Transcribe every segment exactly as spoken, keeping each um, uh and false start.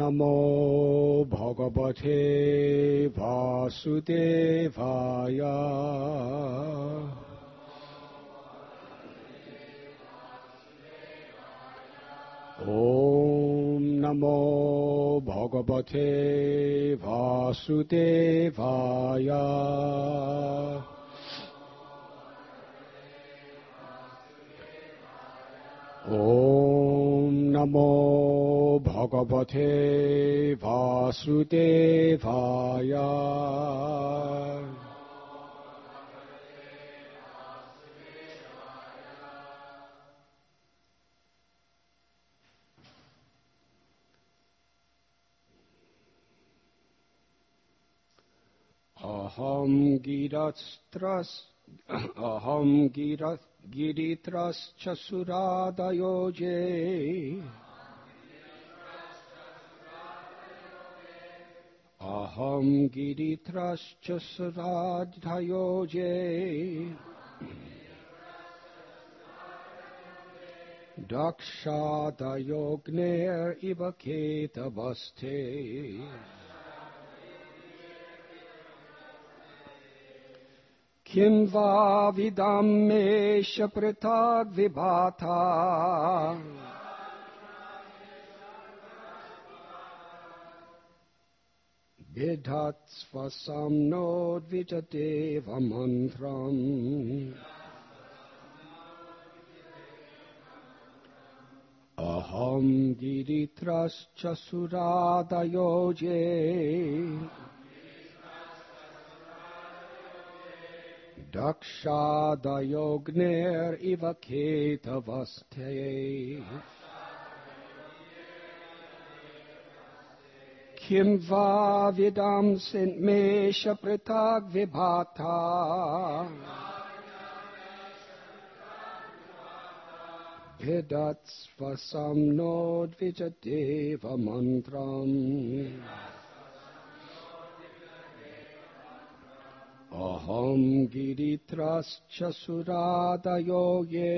Namo Bhagavate Vasudevaya. Om Namo Bhagavate Vasudevaya. Om Namo Bhagavate Vasudevaya. Aham giratras Aham girat giritras chasuradayoje. Aham giritras chasuradayoje. Dakshadayogner ivaketavaste. Kim va vidam mesha pritag vibhata. Vidhat svasam nod vijateva mantram. Aham giritras chasuradayoje. Dakshadayogner ivaketavaste. Kim va vidam sint mesha pritag vibhata. Vidat svasam nod vijateva mantram. Aham giritras chasuradayoye.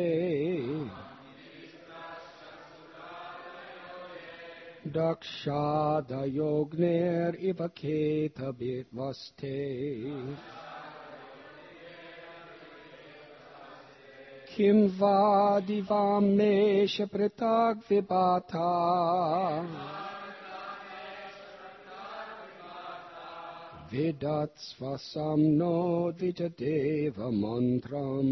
Dakshadayogner ivaketavaste. Kim va divam mesha pritag vibhata. Vidat svasam nod vijateva mantram.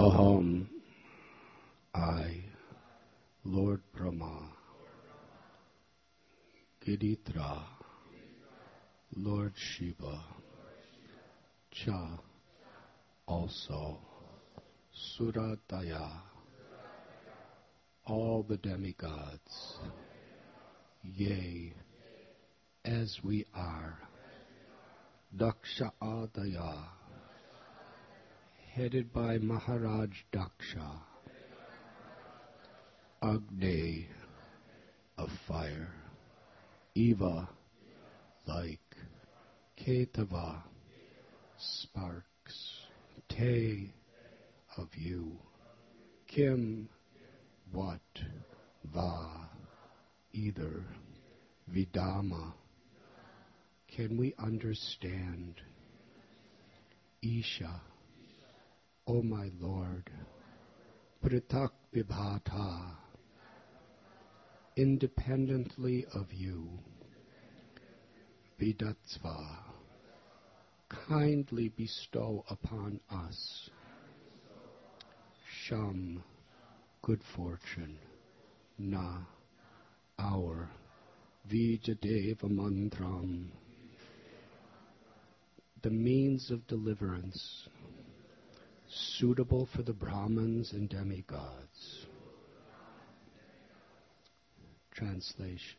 Aham, I, Lord Brahma, Giditra, Lord Shiva, Cha, also, Suradaya, all the demigods, yea, as we are, Daksha Adaya, headed by Maharaj Daksha, Agni, of fire, Eva, like, Ketava, sparks, Te, of you, Kim, what, Va, either, Vidama, can we understand, Isha, O my Lord, Pritak Vibhata, independently of you, Vidatsva, kindly bestow upon us, Sham, good fortune, Na, our, Vijadeva Mantram, the means of deliverance, suitable for the Brahmins and demigods. Translation.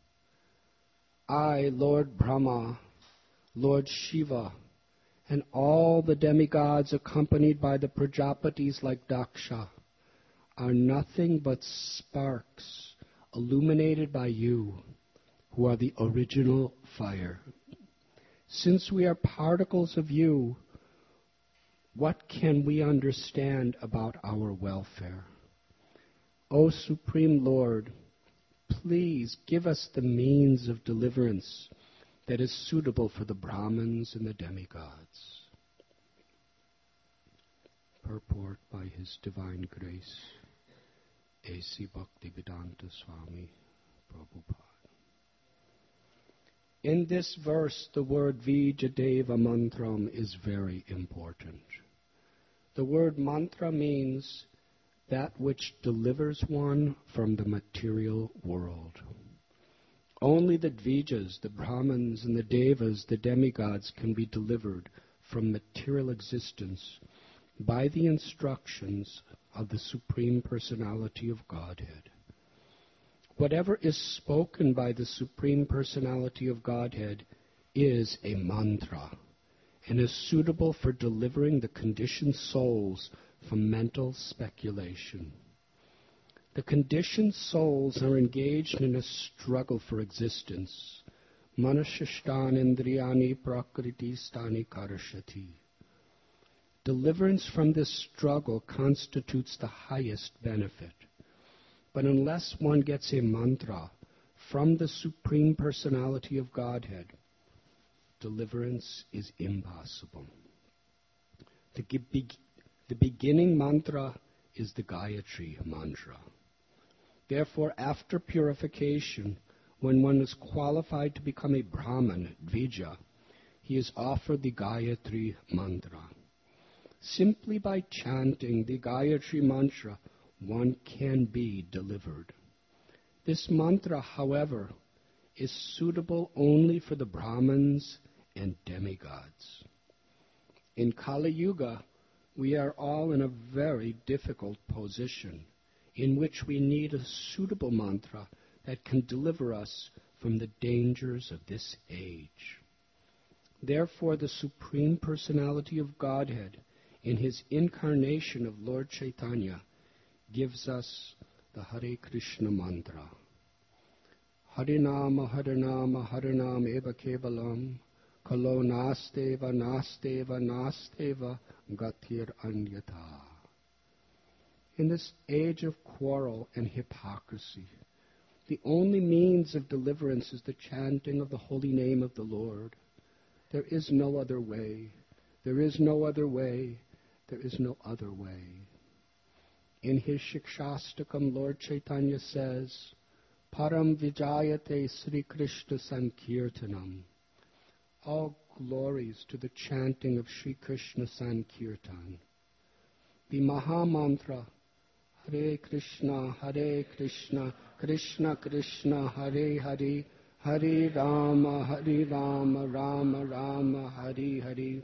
I, Lord Brahma, Lord Shiva, and all the demigods accompanied by the Prajapatis like Daksha, are nothing but sparks illuminated by you, who are the original fire. Since we are particles of you, what can we understand about our welfare? O Supreme Lord, please give us the means of deliverance that is suitable for the Brahmins and the demigods. Purport by His Divine Grace, A C Bhaktivedanta Swami Prabhupada. In this verse, the word Vijadeva Mantram is very important. The word mantra means that which delivers one from the material world. Only the Dvijas, the Brahmins, and the Devas, the demigods, can be delivered from material existence by the instructions of the Supreme Personality of Godhead. Whatever is spoken by the Supreme Personality of Godhead is a mantra and is suitable for delivering the conditioned souls from mental speculation. The conditioned souls are engaged in a struggle for existence. Manashishtan indriyani prakriti stani karashati. Deliverance from this struggle constitutes the highest benefit. But unless one gets a mantra from the Supreme Personality of Godhead, deliverance is impossible. The, be- the beginning mantra is the Gayatri mantra. Therefore, after purification, when one is qualified to become a Brahman, Dvija, he is offered the Gayatri mantra. Simply by chanting the Gayatri mantra, one can be delivered. This mantra, however, is suitable only for the Brahmins and demigods. In Kali Yuga, we are all in a very difficult position in which we need a suitable mantra that can deliver us from the dangers of this age. Therefore, the Supreme Personality of Godhead, in His incarnation of Lord Chaitanya, gives us the Hare Krishna mantra. Harinama, Harinama, Harinam eva kevalam, kalo nasteva, nasteva, nasteva, gatir anyata. In this age of quarrel and hypocrisy, the only means of deliverance is the chanting of the holy name of the Lord. There is no other way. There is no other way. There is no other way. In his Shikshastakam, Lord Chaitanya says, Param Vijayate Sri Krishna Sankirtanam. All glories to the chanting of Sri Krishna Sankirtan. the Maha Mantra, Hare Krishna, Hare Krishna, Krishna Krishna, Hare Hare, Hare Rama, Hare Rama, Rama Rama, Hare Hare,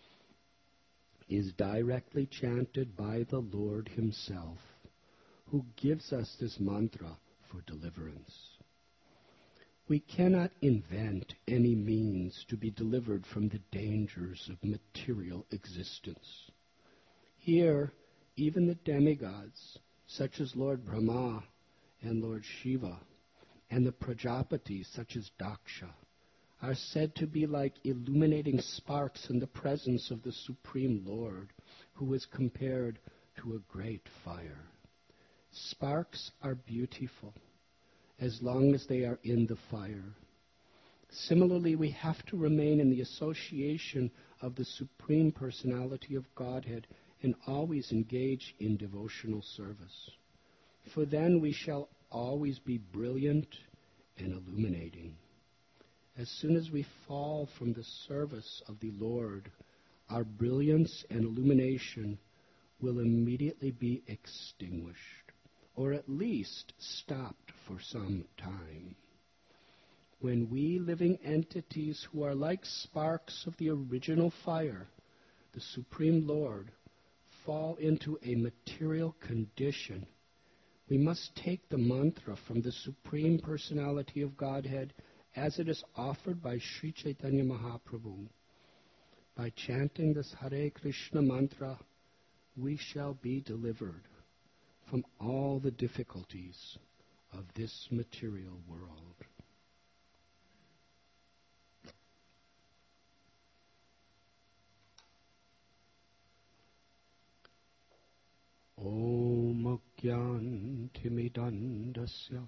is directly chanted by the Lord Himself, who gives us this mantra for deliverance. We cannot invent any means to be delivered from the dangers of material existence. Here, even the demigods, such as Lord Brahma and Lord Shiva, and the Prajapatis, such as Daksha, are said to be like illuminating sparks in the presence of the Supreme Lord, who is compared to a great fire. Sparks are beautiful as long as they are in the fire. Similarly, we have to remain in the association of the Supreme Personality of Godhead and always engage in devotional service. For then we shall always be brilliant and illuminating. As soon as we fall from the service of the Lord, our brilliance and illumination will immediately be extinguished, or at least stopped for some time. When we living entities who are like sparks of the original fire, the Supreme Lord, fall into a material condition, we must take the mantra from the Supreme Personality of Godhead as it is offered by Sri Chaitanya Mahaprabhu. By chanting this Hare Krishna mantra, we shall be delivered from all the difficulties of this material world. Om Gyantimidandasya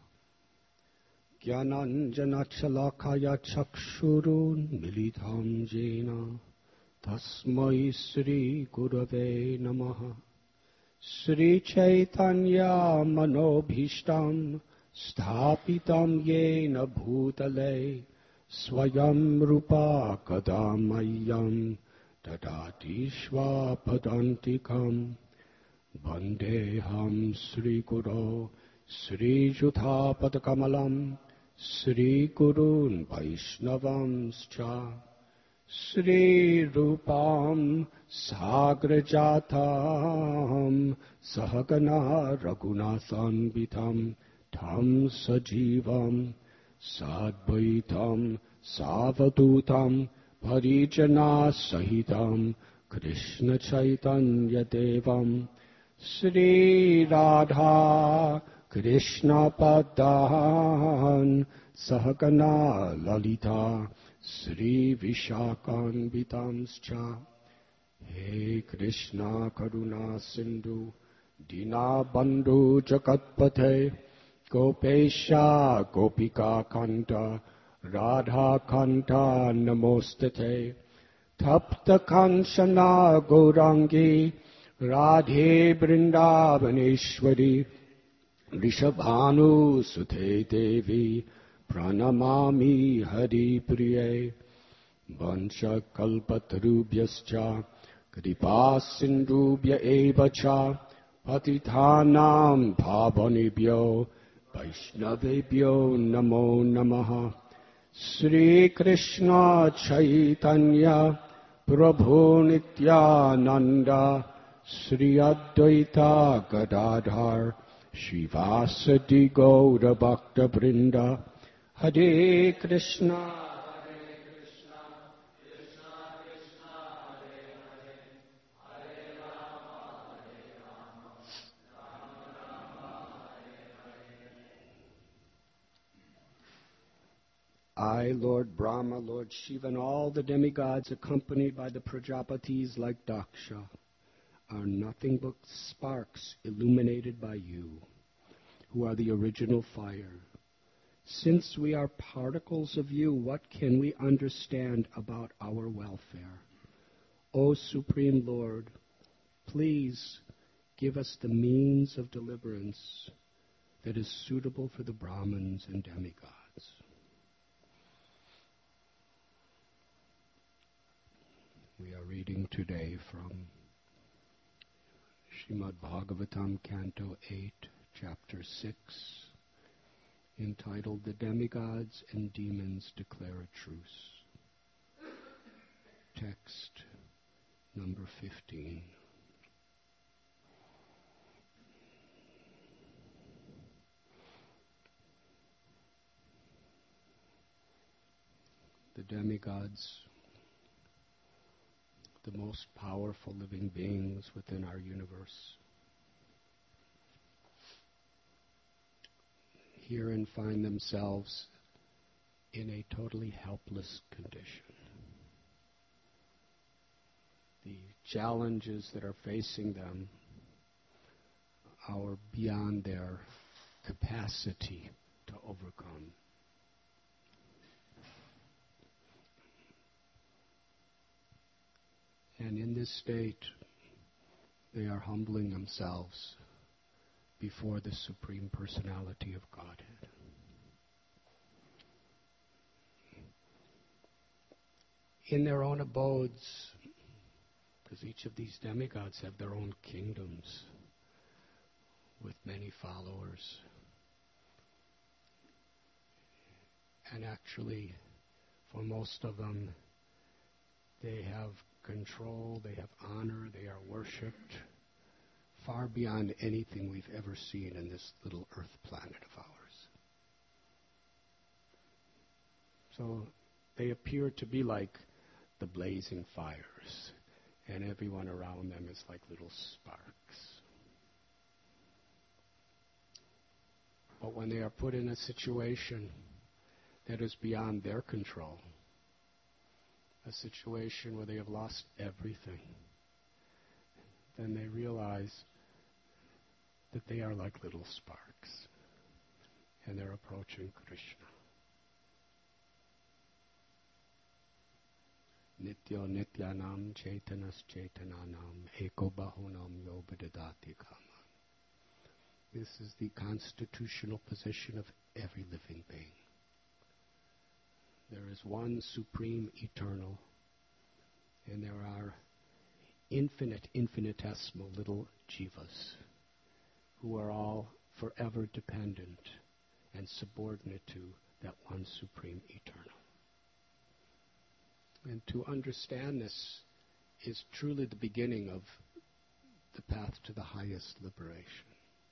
Gyananjanachalakaya Chakshurun Militam Jena Tasmai Sri Gurave Namaha Sri Chaitanya Manobhishtam Sthapitam Yena Bhutale Swayam Rupa Kadamayam Dadati Shvapadantikam Vandeham Sri Guru Sri Juthapadakamalam Sri Gurun Vaishnavamscha Sri Rupam Sagrajatam Sahagana Raghunathanvitam Tam Sajivam Sadvaitam Savadutam Parijana Sahitam Krishna Chaitanya Devam Sri Radha Krishna Padan Sahagana Lalita Sri Vishakanvitamscha He Krishna Karuna Sindhu Dina Bandhu Jagatpate Gopesha Gopika Kanta Radha Kanta Namostate Tapta Kanchana Gaurangi Radhe Vrindavaneshwari Rishabhanu Sute Devi Pranamami Hari Priye Vancha Kalpatarubhyascha Kripa Sindhubhya Evacha Patithanam Bhavanebhyo Vaishnavebhyo Namo Namaha Sri Krishna Chaitanya Prabhu Nityananda Sri Advaita Gadadhar Shivasati Gaura Bhakta Vrinda Hare Krishna Hare Krishna Krishna Krishna Hare Hare Hare Rama Hare Rama Rama Rama Hare Hare I, Lord Brahma, Lord Shiva, and all the demigods accompanied by the Prajapatis like Daksha are nothing but sparks illuminated by you, who are the original fire. Since we are particles of you, what can we understand about our welfare? O Supreme Lord, please give us the means of deliverance that is suitable for the Brahmins and demigods. We are reading today from Srimad Bhagavatam, Canto eight, Chapter six, entitled The Demigods and Demons Declare a Truce. Text number fifteen. The demigods, the most powerful living beings within our universe, herein find themselves in a totally helpless condition. The challenges that are facing them are beyond their capacity to overcome. And in this state, they are humbling themselves before the Supreme Personality of Godhead. In their own abodes, because each of these demigods have their own kingdoms with many followers. And actually, for most of them, they have control, they have honor, they are worshipped far beyond anything we've ever seen in this little earth planet of ours. So they appear to be like the blazing fires, and everyone around them is like little sparks. But when they are put in a situation that is beyond their control, a situation where they have lost everything, then they realize that they are like little sparks, and they're approaching Krishna. Nityo nityanam chaitanas chaitananam eko bahunam yobadadati kaman. This is the constitutional position of every living being. There is one supreme eternal, and there are infinite, infinitesimal little jivas who are all forever dependent and subordinate to that one supreme eternal. And to understand this is truly the beginning of the path to the highest liberation.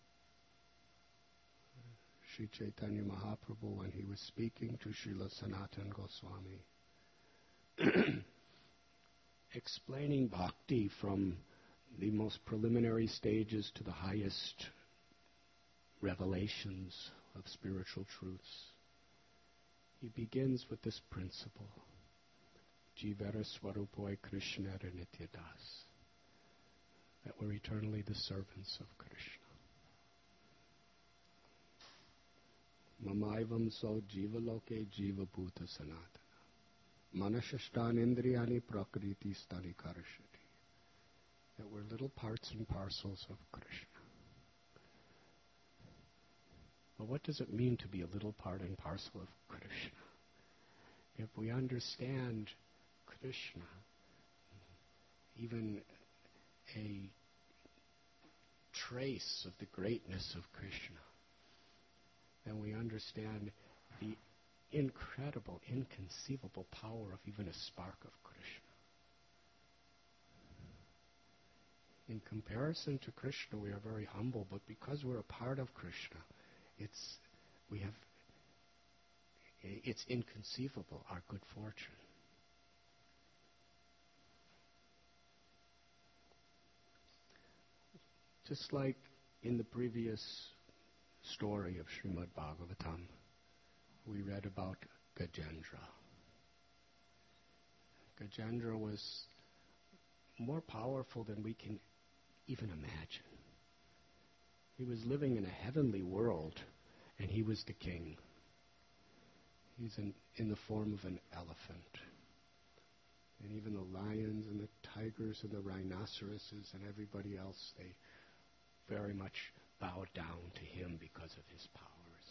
Sri Chaitanya Mahaprabhu, when he was speaking to Srila Sanatana Goswami, explaining bhakti from the most preliminary stages to the highest revelations of spiritual truths, he begins with this principle, Jivara Swarupoi Krishnara Nityadas, that we're eternally the servants of Krishna. Mamaivam so jiva loke jiva bhuta sanatana. Manashashtan indriyani prakriti stani karashati. That we're little parts and parcels of Krishna. But what does it mean to be a little part and parcel of Krishna? If we understand Krishna, even a trace of the greatness of Krishna, then we understand the incredible, inconceivable power of even a spark of Krishna. In comparison to Krishna, we are very humble, but because we're a part of Krishna, it's we have it's inconceivable, our good fortune. Just like in the previous story of Srimad Bhagavatam, we read about Gajendra. Gajendra was more powerful than we can even imagine. He was living in a heavenly world, and he was the king. He's in, in the form of an elephant. And even the lions and the tigers and the rhinoceroses and everybody else, they very much bowed down to him because of his powers.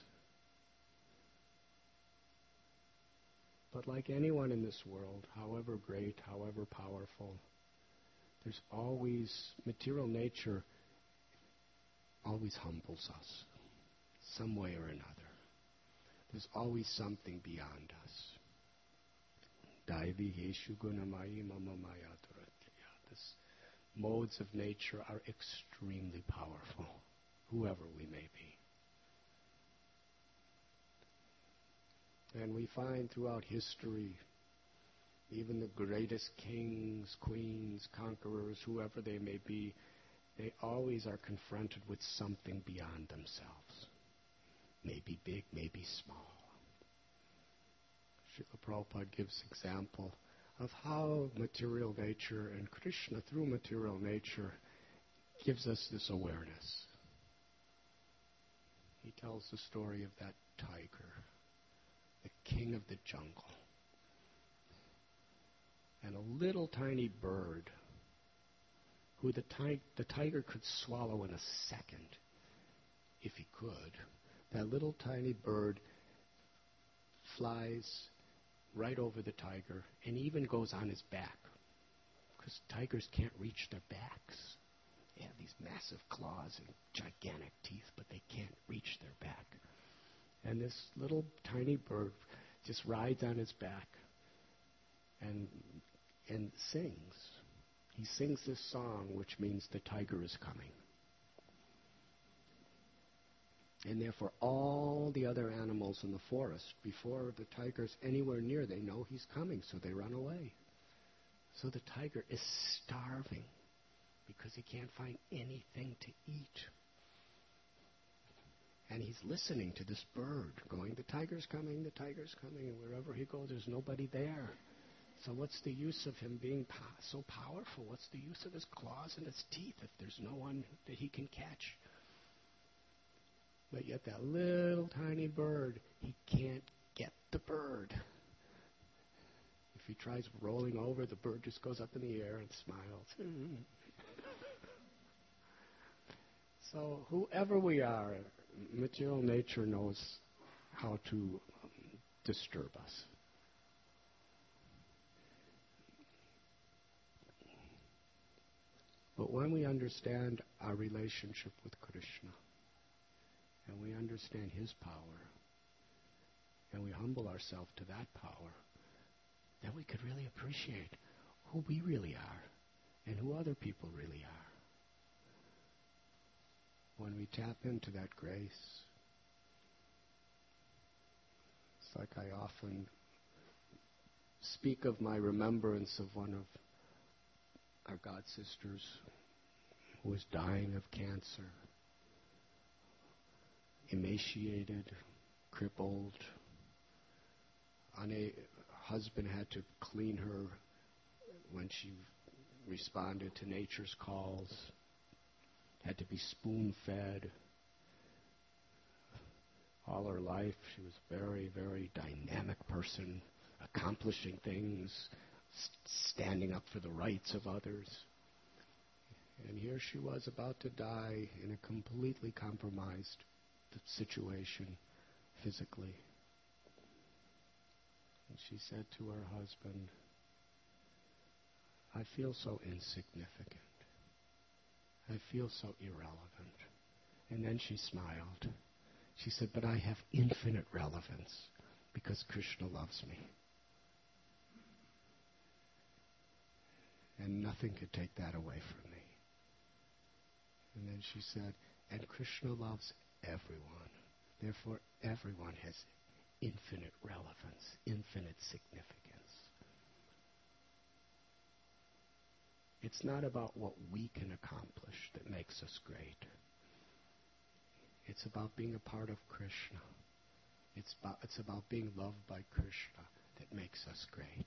But like anyone in this world, however great, however powerful, there's always, material nature always humbles us, some way or another. There's always something beyond us. These modes of nature are extremely powerful, whoever we may be. And we find throughout history, even the greatest kings, queens, conquerors, whoever they may be, they always are confronted with something beyond themselves. Maybe big, maybe small. Srila Prabhupada gives example of how material nature and Krishna, through material nature, gives us this awareness. He tells the story of that tiger, the king of the jungle, and a little tiny bird who the, ti- the tiger could swallow in a second, if he could. That little tiny bird flies right over the tiger and even goes on his back, because tigers can't reach their backs. They have these massive claws and gigantic teeth, but they can't reach their back. And this little tiny bird just rides on his back and and sings. He sings this song, which means the tiger is coming. And therefore all the other animals in the forest, before the tiger's anywhere near, they know he's coming, so they run away. So the tiger is starving because he can't find anything to eat. And he's listening to this bird going, the tiger's coming, the tiger's coming, and wherever he goes, there's nobody there. So what's the use of him being po- so powerful? What's the use of his claws and his teeth if there's no one that he can catch? But yet that little tiny bird, he can't get the bird. If he tries rolling over, the bird just goes up in the air and smiles. So whoever we are, material nature knows how to um, disturb us. But when we understand our relationship with Krishna, and we understand his power, and we humble ourselves to that power, then we could really appreciate who we really are and who other people really are. When we tap into that grace, it's like I often speak of my remembrance of one of our God sisters who was dying of cancer, emaciated, crippled. Her husband had to clean her when she responded to nature's calls, had to be spoon-fed. All her life, she was a very, very dynamic person, accomplishing things, standing up for the rights of others. And here she was about to die in a completely compromised situation physically. And she said to her husband, I feel so insignificant. I feel so irrelevant. And then she smiled. She said, but I have infinite relevance because Krishna loves me. And nothing could take that away from me. And then she said, and Krishna loves everyone. Therefore, everyone has infinite relevance, infinite significance. It's not about what we can accomplish that makes us great. It's about being a part of Krishna. It's about, it's about being loved by Krishna that makes us great.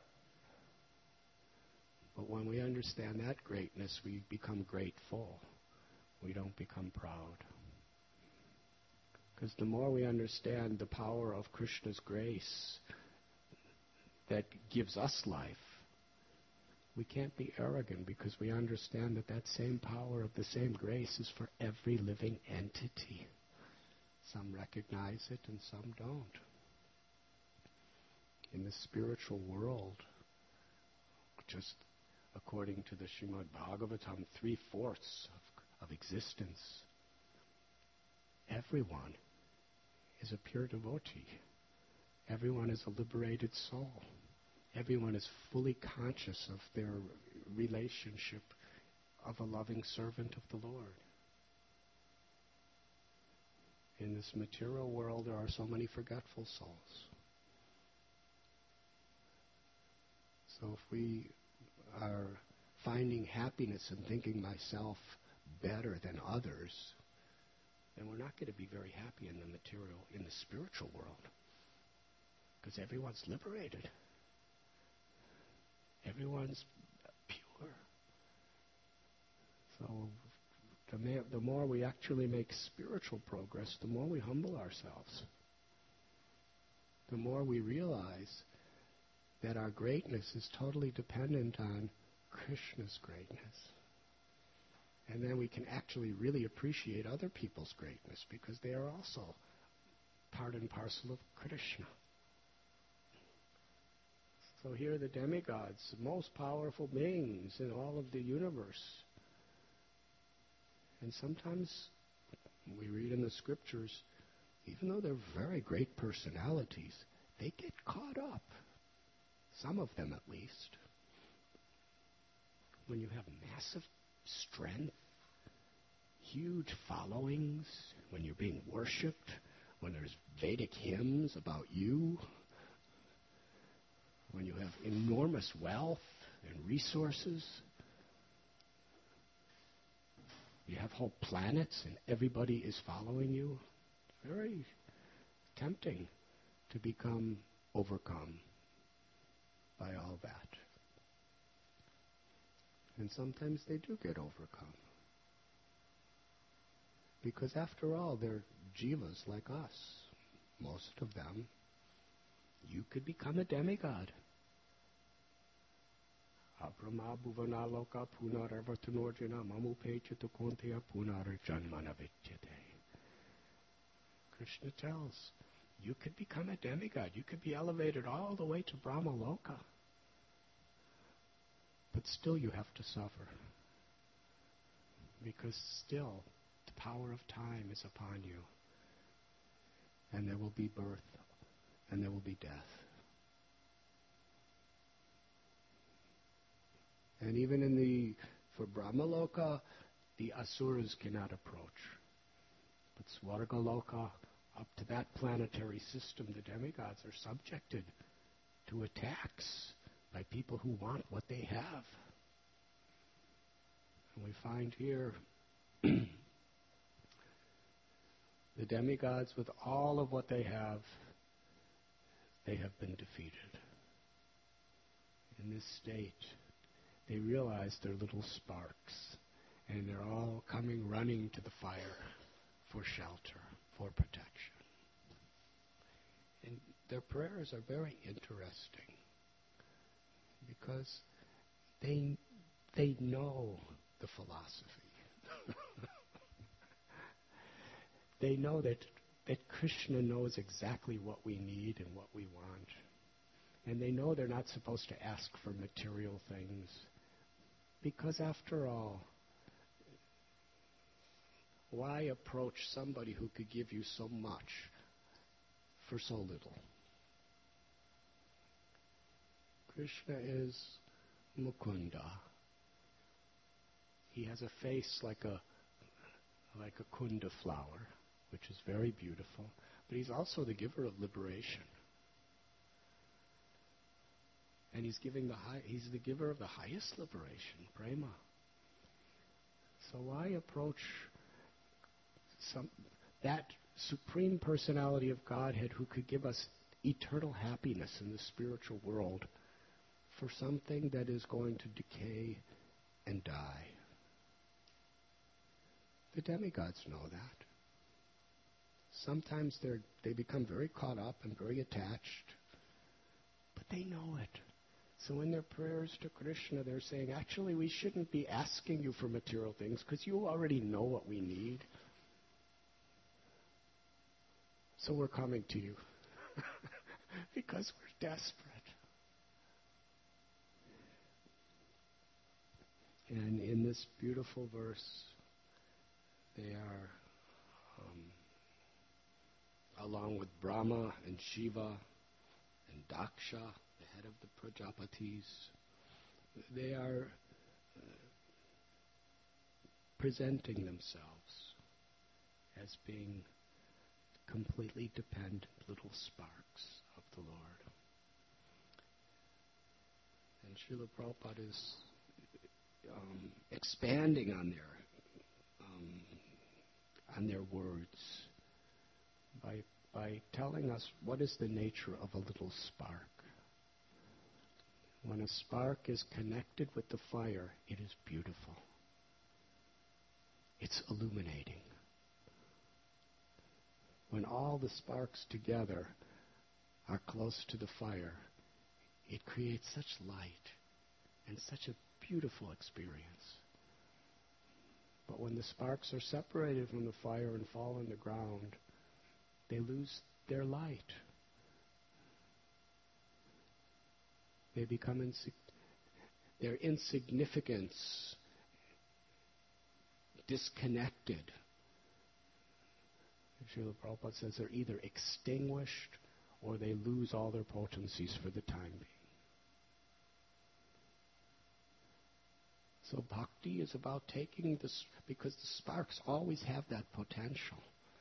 But when we understand that greatness, we become grateful. We don't become proud. Because the more we understand the power of Krishna's grace that gives us life, we can't be arrogant because we understand that that same power of the same grace is for every living entity. Some recognize it and some don't. In the spiritual world, just according to the Srimad Bhagavatam, three-fourths of, of existence everyone is a pure devotee. Everyone is a liberated soul. Everyone is fully conscious of their relationship of a loving servant of the Lord. In this material world, there are so many forgetful souls. So if we are finding happiness in thinking myself better than others, then we're not going to be very happy in the material, in the spiritual world. Because everyone's liberated. Everyone's pure. So the, ma- the more we actually make spiritual progress, the more we humble ourselves. The more we realize that our greatness is totally dependent on Krishna's greatness. And then we can actually really appreciate other people's greatness because they are also part and parcel of Krishna. So here are the demigods, the most powerful beings in all of the universe. And sometimes we read in the scriptures, even though they're very great personalities, they get caught up. Some of them at least. When you have massive strength, huge followings, when you're being worshipped, when there's Vedic hymns about you, when you have enormous wealth and resources, you have whole planets and everybody is following you, it's very tempting to become overcome by all that. And sometimes they do get overcome. Because after all, they're jivas like us. Most of them. You could become a demigod. Abrahma bhuvanaloka punaravatanurjana mamupechitakonteya punarjanmanavityate. Krishna tells, you could become a demigod. You could be elevated all the way to Brahmaloka. But still you have to suffer. Because still the power of time is upon you. And there will be birth. And there will be death. And even in the, for Brahmaloka, the asuras cannot approach. But Swargaloka, up to that planetary system, the demigods are subjected to attacks by people who want what they have. And we find here the demigods, with all of what they have, they have been defeated. In this state, they realize they're little sparks, and they're all coming running to the fire for shelter, for protection. And their prayers are very interesting because they they know the philosophy. They know that that Krishna knows exactly what we need and what we want. And they know they're not supposed to ask for material things. Because after all, why approach somebody who could give you so much for so little? Krishna is Mukunda. He has a face like a like a kunda flower, which is very beautiful, but he's also the giver of liberation. And he's giving the high, he's the giver of the highest liberation, prema. So why approach some that supreme personality of Godhead who could give us eternal happiness in the spiritual world for something that is going to decay and die? The demigods know that. Sometimes they they become very caught up and very attached, but they know it. So in their prayers to Krishna, they're saying, actually, we shouldn't be asking you for material things because you already know what we need. So we're coming to you because we're desperate. And in this beautiful verse, they are um, along with Brahma and Shiva and Daksha, the head of the Prajapatis. They are uh, presenting themselves as being completely dependent little sparks of the Lord. And Srila Prabhupada is um, expanding on their um, on their words by by telling us what is the nature of a little spark. When a spark is connected with the fire, it is beautiful. It's illuminating. When all the sparks together are close to the fire, it creates such light and such a beautiful experience. But when the sparks are separated from the fire and fall on the ground, they lose their light. They become insig- their insignificance, disconnected. Srila Prabhupada says they're either extinguished or they lose all their potencies for the time being. So bhakti is about taking this, because the sparks always have that potential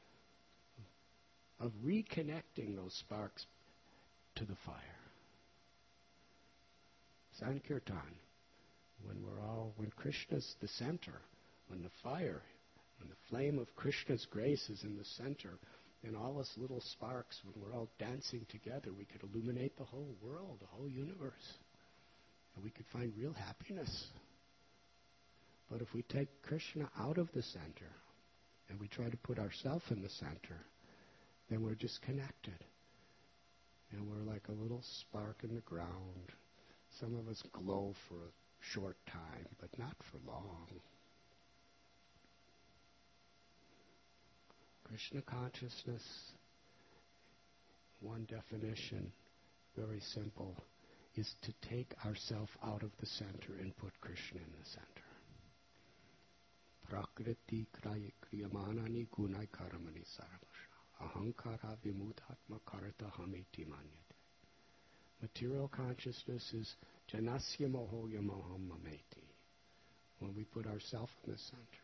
of reconnecting those sparks to the fire. Sankirtan, when we're all, when Krishna's the center, when the fire, when the flame of Krishna's grace is in the center, then all us little sparks, when we're all dancing together, we could illuminate the whole world, the whole universe. And we could find real happiness. But if we take Krishna out of the center, and we try to put ourselves in the center, then we're disconnected. And we're like a little spark in the ground. Some of us glow for a short time, but not for long. Krishna consciousness, one definition, very simple, is to take ourself out of the center and put Krishna in the center. Prakriti kriyamanani gunai karamani sarvasha. Ahankara vimutatma karata hamiti manyate. Material consciousness is janasya mohoya moham mameti. When we put ourselves in the center.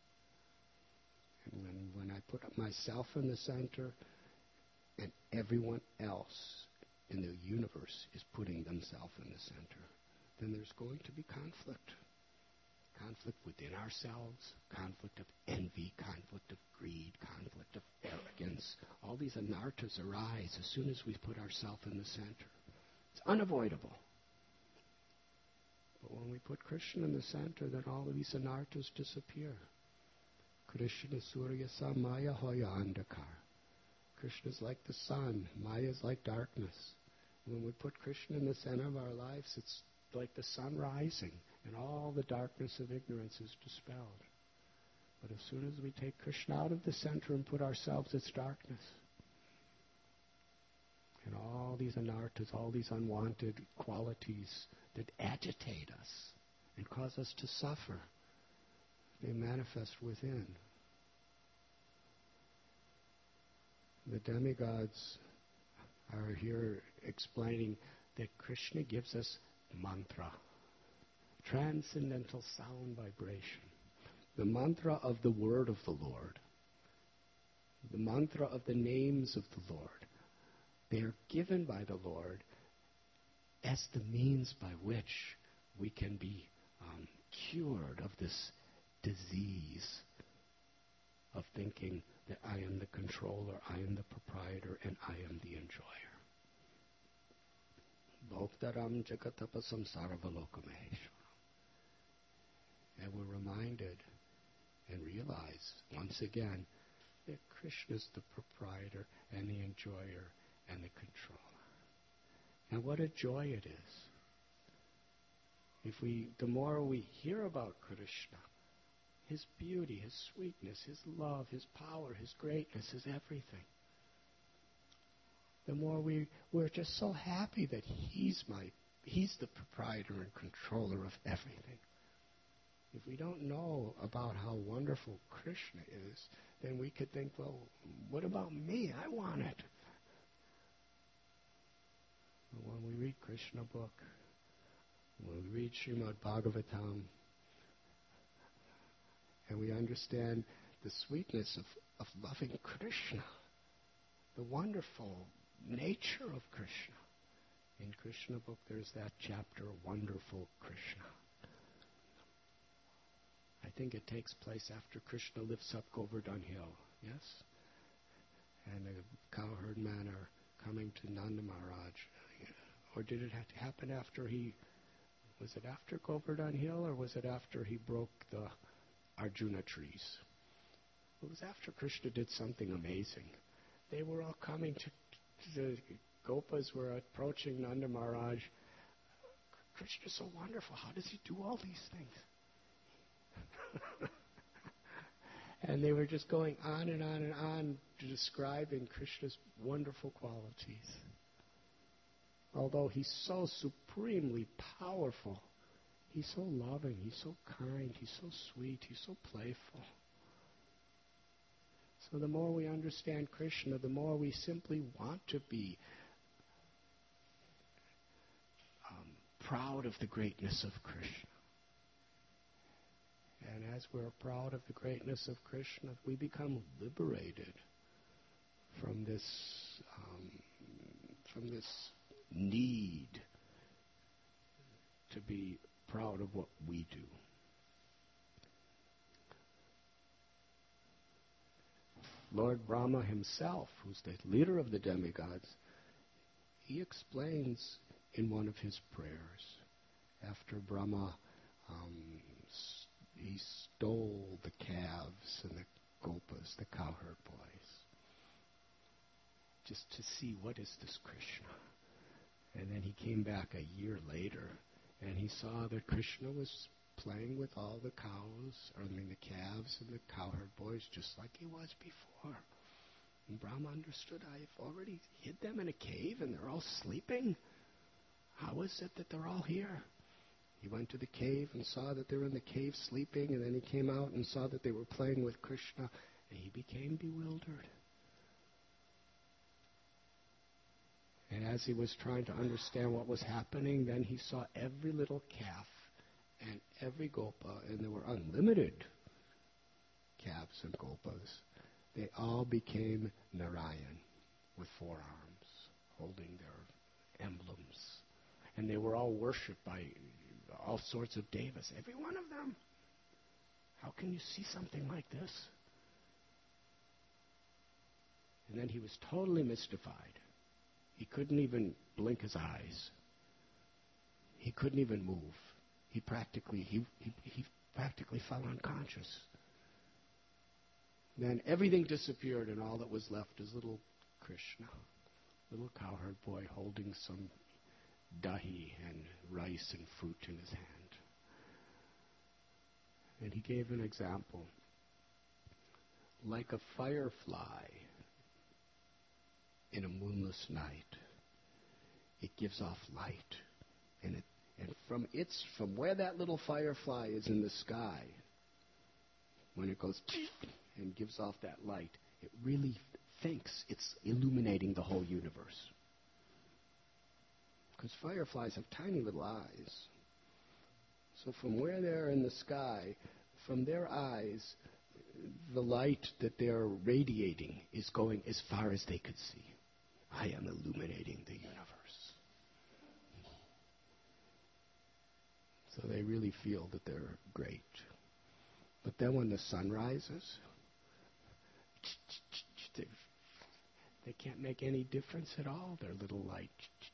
And when, when I put myself in the center and everyone else in the universe is putting themselves in the center, then there's going to be conflict. Conflict within ourselves, conflict of envy, conflict of greed, conflict of arrogance. All these anarthas arise as soon as we put ourselves in the center. It's unavoidable. But when we put Krishna in the center, then all of these anarthas disappear. Krishna Surya Sa Maya Hoya Andakar. Krishna is like the sun. Maya is like darkness. When we put Krishna in the center of our lives, it's like the sun rising, and all the darkness of ignorance is dispelled. But as soon as we take Krishna out of the center and put ourselves, it's darkness. And all these anarthas, all these unwanted qualities that agitate us and cause us to suffer, they manifest within. The demigods are here explaining that Krishna gives us mantra, transcendental sound vibration, the mantra of the word of the Lord, the mantra of the names of the Lord. They are given by the Lord as the means by which we can be um, cured of this disease of thinking that I am the controller, I am the proprietor, and I am the enjoyer. Bhoktaram jagatapasam sarvalokameshwaram. And we're reminded and realize once again that Krishna is the proprietor and the enjoyer and the controller. Now what a joy it is. If we, the more we hear about Krishna, His beauty, His sweetness, His love, His power, His greatness, His everything, the more we, we're just so happy that He's my, He's the proprietor and controller of everything. If we don't know about how wonderful Krishna is, then we could think, well, what about me? I want it. But when we read Krishna book, when we read Srimad Bhagavatam, and we understand the sweetness of, of loving Krishna, the wonderful nature of Krishna. In Krishna book, there's that chapter, Wonderful Krishna. I think it takes place after Krishna lifts up Govardhan Hill, yes? And the cowherd men are coming to Nanda Maharaj. Or did it have to happen after he, was it after Govardhan Hill, or was it after he broke the Arjuna trees? It was after Krishna did something amazing. They were all coming to, to the Gopas were approaching Nanda Maharaj. Krishna's so wonderful. How does he do all these things? And they were just going on and on and on describing Krishna's wonderful qualities. Although he's so supremely powerful, he's so loving, he's so kind, he's so sweet, he's so playful. So the more we understand Krishna, the more we simply want to be um, proud of the greatness of Krishna. And as we're proud of the greatness of Krishna, we become liberated from this um, from this need to be proud of what we do. Lord Brahma himself, who's the leader of the demigods, he explains in one of his prayers, after Brahma um, he stole the calves and the gopas, the cowherd boys, just to see what is this Krishna. And then he came back a year later, and he saw that Krishna was playing with all the cows, or I mean the calves and the cowherd boys, just like he was before. And Brahma understood, I've already hid them in a cave, and they're all sleeping. How is it that they're all here? He went to the cave and saw that they were in the cave sleeping, and then he came out and saw that they were playing with Krishna, and he became bewildered. And as he was trying to understand what was happening, then he saw every little calf and every gopa, and there were unlimited calves and gopas. They all became Narayan with four arms, holding their emblems. And they were all worshipped by all sorts of devas, every one of them. How can you see something like this? And then he was totally mystified. He couldn't even blink his eyes. He couldn't even move. He practically he, he, he practically fell unconscious. Then everything disappeared, and all that was left is little Krishna, little cowherd boy holding some dahi and rice and fruit in his hand. And he gave an example. Like a firefly in a moonless night, it gives off light. And it and from its from where that little firefly is in the sky, when it goes and gives off that light, it really thinks it's illuminating the whole universe. Because fireflies have tiny little eyes. So from where they're in the sky, from their eyes, the light that they're radiating is going as far as they could see. I am illuminating the universe. So they really feel that they're great. But then when the sun rises, they, they can't make any difference at all, their little light.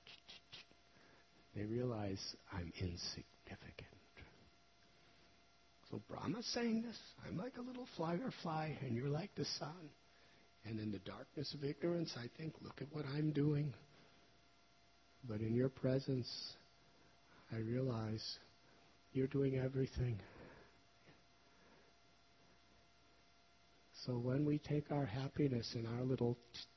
They realize I'm insignificant. So Brahma's saying this, I'm like a little firefly and you're like the sun. And in the darkness of ignorance, I think, look at what I'm doing. But in your presence, I realize you're doing everything. So when we take our happiness in our little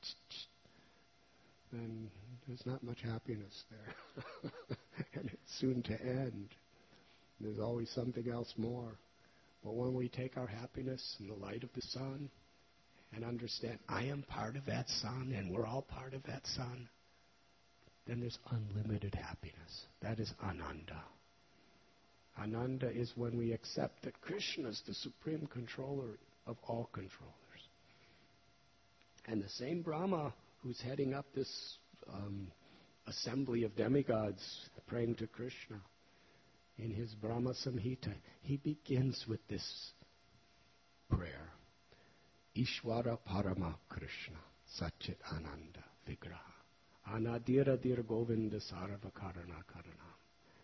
then there's not much happiness there. And it's soon to end. There's always something else more. But when we take our happiness in the light of the sun and understand I am part of that sun and we're all part of that sun, then there's unlimited happiness. That is Ananda. Ananda is when we accept that Krishna is the supreme controller of all controllers. And the same Brahma who's heading up this um, assembly of demigods praying to Krishna, in his Brahma Samhita, he begins with this prayer. Ishvara Parama Krishna Satchit Ananda Vigraha Anadira Dir Govinda Sarva Karana Karanam.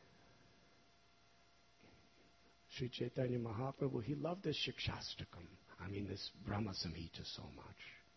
Sri Chaitanya Mahaprabhu, he loved this Shikshastakam, I mean this Brahma Samhita so much.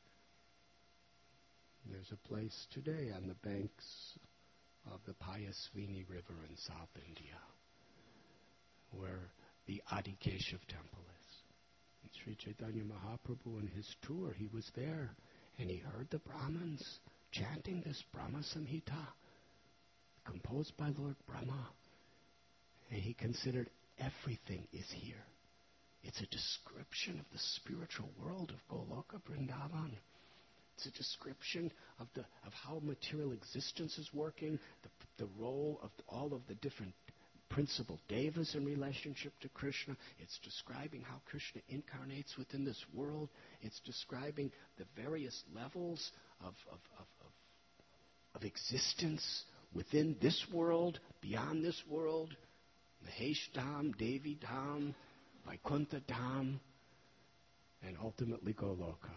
There's a place today on the banks of the Payasvini River in South India where the Adikeshav temple is. And Sri Chaitanya Mahaprabhu in his tour, he was there and he heard the Brahmins chanting this Brahma Samhita composed by Lord Brahma. And he considered everything is here. It's a description of the spiritual world of Goloka Vrindavan. It's a description of the of how material existence is working, the, the role of all of the different principal devas in relationship to Krishna. It's describing how Krishna incarnates within this world. It's describing the various levels of, of, of, of, of existence within this world, beyond this world. Mahesh Dham, Devi Dham, Vaikuntha Dham, and ultimately Goloka.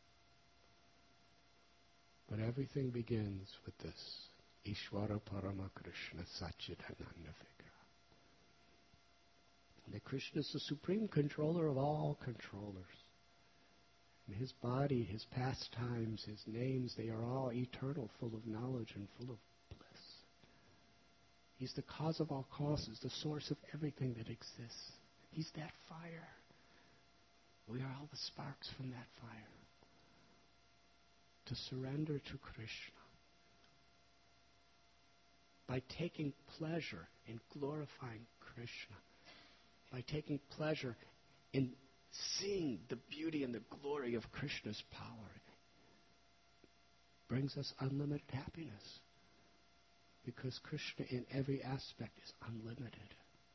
But everything begins with this Ishvara Parama Krishna Satchidananda Vigraha. That Krishna is the supreme controller of all controllers. And his body, his pastimes, his names, they are all eternal, full of knowledge and full of bliss. He's the cause of all causes, the source of everything that exists. He's that fire. We are all the sparks from that fire. To surrender to Krishna by taking pleasure in glorifying Krishna, by taking pleasure in seeing the beauty and the glory of Krishna's power, brings us unlimited happiness. Because Krishna in every aspect is unlimited.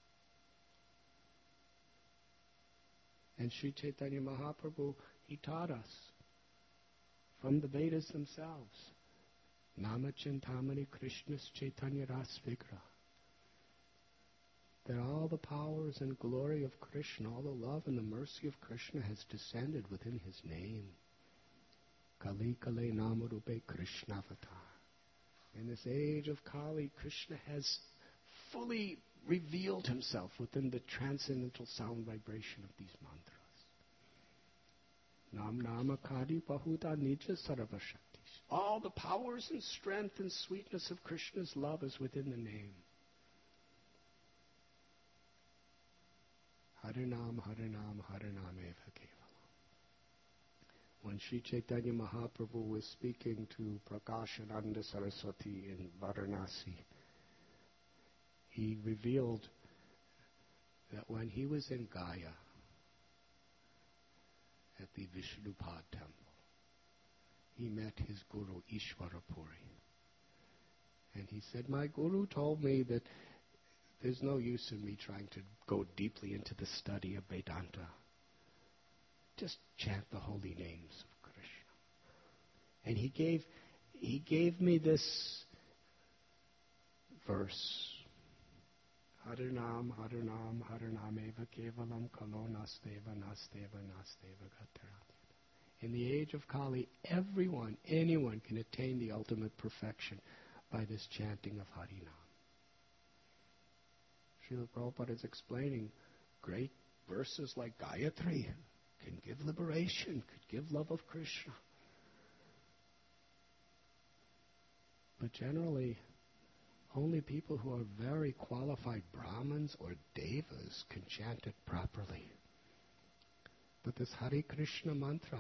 And Sri Chaitanya Mahaprabhu, he taught us from the Vedas themselves, Namachintamani Krishna's Chaitanya Ras Vigraha, that all the powers and glory of Krishna, all the love and the mercy of Krishna has descended within his name. Kali Kale Namarupe Krishna Avatar. In this age of Kali, Krishna has fully revealed himself within the transcendental sound vibration of these mantras. Nam Nama Kadi Bahuta Nija Sarvashakti. All the powers and strength and sweetness of Krishna's love is within the name. Harinam, Harinam, Harinam Eva Kevalam. When Sri Chaitanya Mahaprabhu was speaking to Prakashananda Saraswati in Varanasi, he revealed that when he was in Gaya, at the Vishnupad temple, he met his guru Ishwarapuri. And he said, my guru told me that there's no use in me trying to go deeply into the study of Vedanta. Just chant the holy names of Krishna. And he gave he gave me this verse. Harinam, Harinam, Harinam eva kevalam kalo nasteva, nasteva, nasteva gatarati. In the age of Kali, everyone, anyone can attain the ultimate perfection by this chanting of Harinam. Srila Prabhupada is explaining great verses like Gayatri can give liberation, could give love of Krishna. But generally, only people who are very qualified Brahmins or Devas can chant it properly. But this Hare Krishna mantra,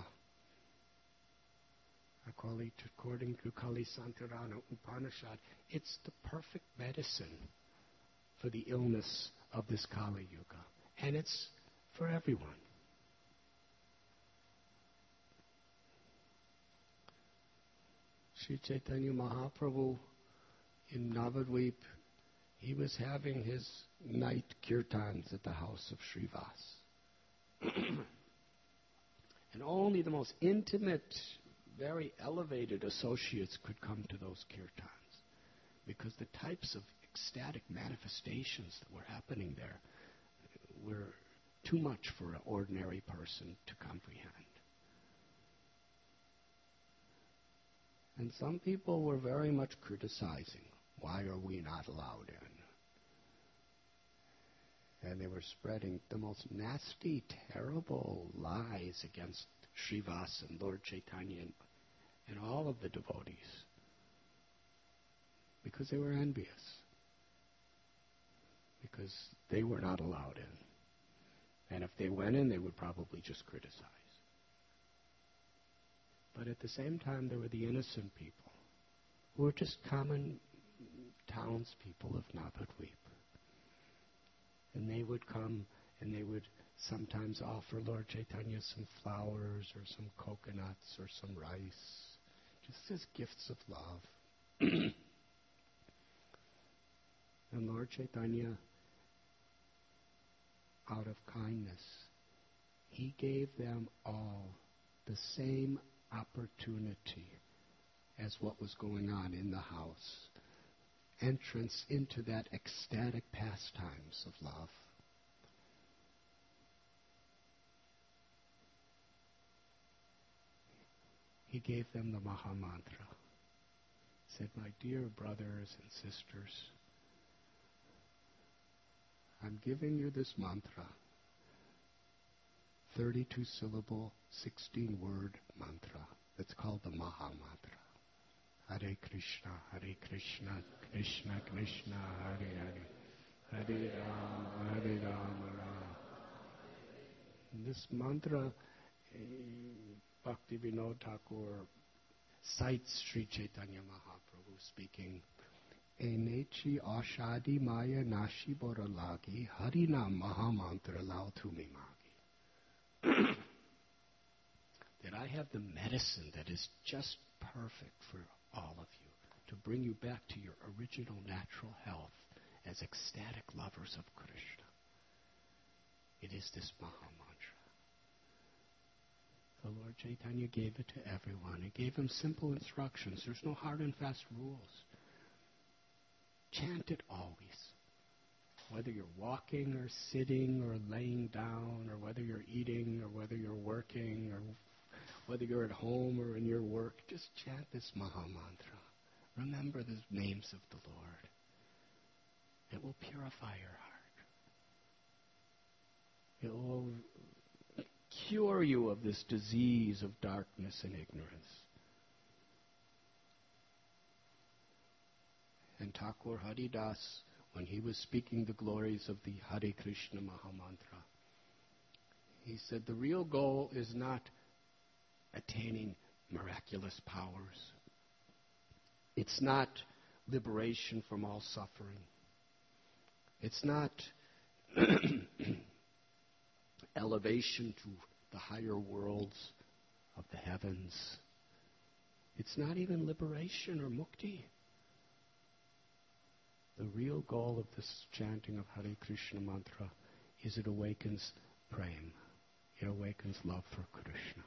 according to Kali Santirana Upanishad, it's the perfect medicine for the illness of this Kali Yuga. And it's for everyone. Sri Chaitanya Mahaprabhu in Navadvip, he was having his night kirtans at the house of Srivas. And only the most intimate, very elevated associates could come to those kirtans, because the types of ecstatic manifestations that were happening there were too much for an ordinary person to comprehend. And some people were very much criticizing, why are we not allowed in? And they were spreading the most nasty, terrible lies against Srivas and Lord Chaitanya and, and all of the devotees, because they were envious, because they were not allowed in. And if they went in, they would probably just criticize. But at the same time, there were the innocent people, who were just common townspeople of Navadvip. And they would come and they would sometimes offer Lord Chaitanya some flowers or some coconuts or some rice, just as gifts of love. And Lord Chaitanya, out of kindness, he gave them all the same opportunity as what was going on in the house. Entrance into that ecstatic pastimes of love. He gave them the Maha Mantra. He said, my dear brothers and sisters, I'm giving you this mantra, thirty-two syllable, sixteen word mantra. It's called the Maha Mantra. Hare Krishna, Hare Krishna, Krishna Krishna, Hare Hare, Hare Rama, Hare Rama, Rama. This mantra, eh, Bhakti Vinod Thakur cites Sri Chaitanya Mahaprabhu speaking, Enechi Ashadi Maya Nashi Boralagi Harina Maha Mantra Lao Tumi Magi. That I have the medicine that is just perfect for all of you, to bring you back to your original natural health as ecstatic lovers of Krishna. It is this Maha Mantra. The Lord Chaitanya gave it to everyone. He gave them simple instructions. There's no hard and fast rules. Chant it always. Whether you're walking or sitting or laying down, or whether you're eating or whether you're working, or whether you're at home or in your work, just chant this Maha Mantra. Remember the names of the Lord. It will purify your heart. It will cure you of this disease of darkness and ignorance. And Thakur Haridas, when he was speaking the glories of the Hare Krishna Maha Mantra, he said the real goal is not attaining miraculous powers. It's not liberation from all suffering. It's not elevation to the higher worlds of the heavens. It's not even liberation or mukti. The real goal of this chanting of Hare Krishna mantra is it awakens prema. It awakens love for Krishna.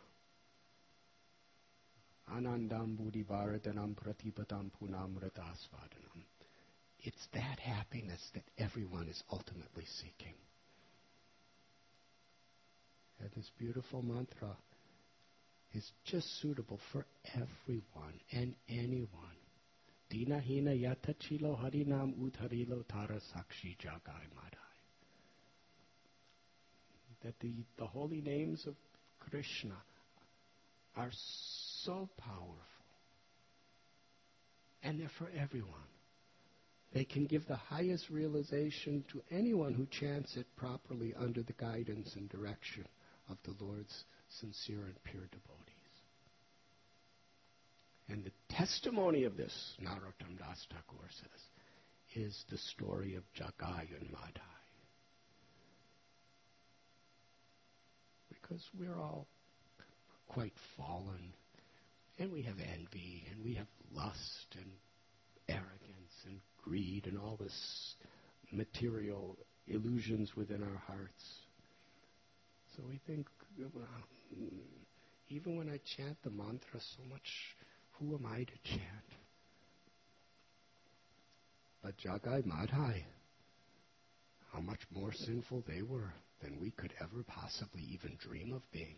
Anandam buddhi bharatanam pratipatam punamritasvadanam. It's that happiness that everyone is ultimately seeking. And this beautiful mantra is just suitable for everyone and anyone. Dina hina yata chilo harinam udharilo tara sakshi jagai madai. That the, the holy names of Krishna are so powerful. And they're for everyone. They can give the highest realization to anyone who chants it properly under the guidance and direction of the Lord's sincere and pure devotees. And the testimony of this, Narottam Das Thakur says, is the story of Jagai and Madai. because we're all quite fallen. And we have envy, and we have lust, and arrogance, and greed, and all this material illusions within our hearts. So we think, well, even when I chant the mantra so much, who am I to chant? But Jagai Madhai, how much more sinful they were than we could ever possibly even dream of being.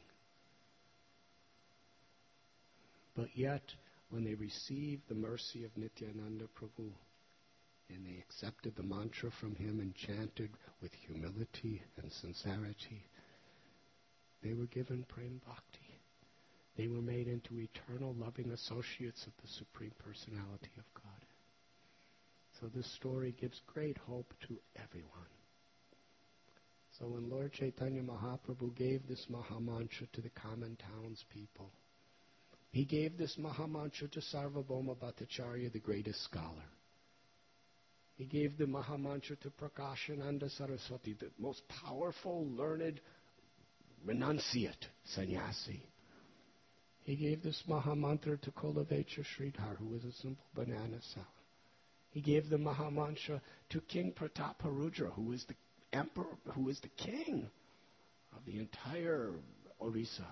But yet, when they received the mercy of Nityananda Prabhu, and they accepted the mantra from him and chanted with humility and sincerity, they were given Prem Bhakti. They were made into eternal loving associates of the Supreme Personality of God. So this story gives great hope to everyone. So when Lord Chaitanya Mahaprabhu gave this Mahamantra to the common townspeople, he gave this Mahamantra to Sarvabhauma Bhattacharya, the greatest scholar. He gave the Mahamantra to Prakashananda Saraswati, the most powerful, learned, renunciate sannyasi. He gave this Mahamantra to Kolavecha Sridhar, who was a simple banana seller. He gave the Mahamantra to King Prataparudra, who was the emperor, who was the king of the entire Orissa.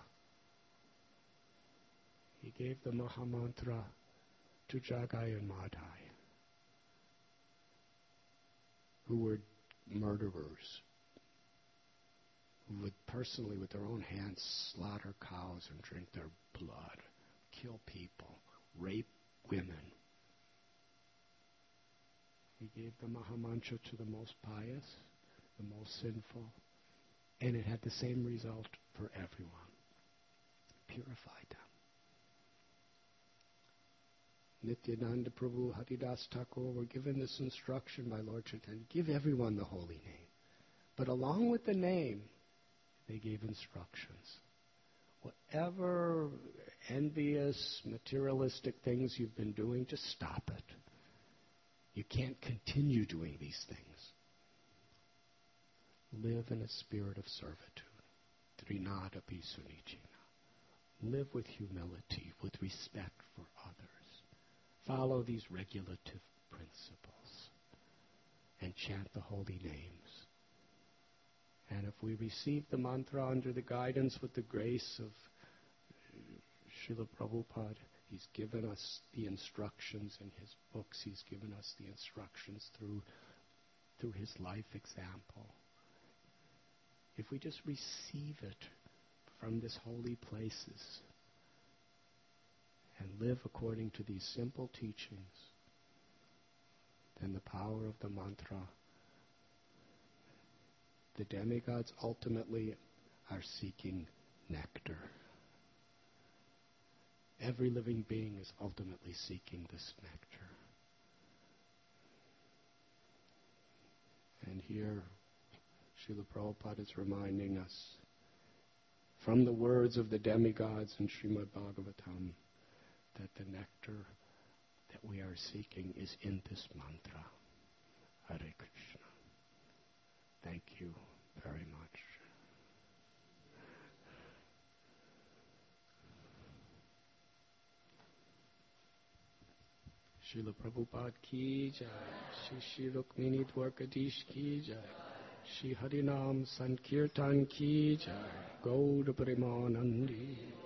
He gave the Mahamantra to Jagai and Madhai, who were murderers, who would personally, with their own hands, slaughter cows and drink their blood, kill people, rape women. He gave the Mahamantra to the most pious, the most sinful, and it had the same result for everyone. Purified them. Nityananda Prabhu, Haridas Thakur were given this instruction by Lord Chaitanya, give everyone the holy name. But along with the name, they gave instructions. Whatever envious, materialistic things you've been doing, just stop it. You can't continue doing these things. Live in a spirit of servitude. Trinada Pisunichina. Live with humility, with respect for others. Follow these regulative principles and chant the holy names. And if we receive the mantra under the guidance with the grace of Srila Prabhupada, he's given us the instructions in his books. He's given us the instructions through, through his life example. If we just receive it from these holy places and live according to these simple teachings, then the power of the mantra, the demigods ultimately are seeking nectar. Every living being is ultimately seeking this nectar. And here, Srila Prabhupada is reminding us from the words of the demigods in Srimad Bhagavatam that the nectar that we are seeking is in this mantra. Hare Krishna. Thank you very much. Srila Prabhupada ki jai, Shri Shri Rukmini Dwarkadish ki jai, Shri Harinam Sankirtan ki jai, Gauda Premanandi.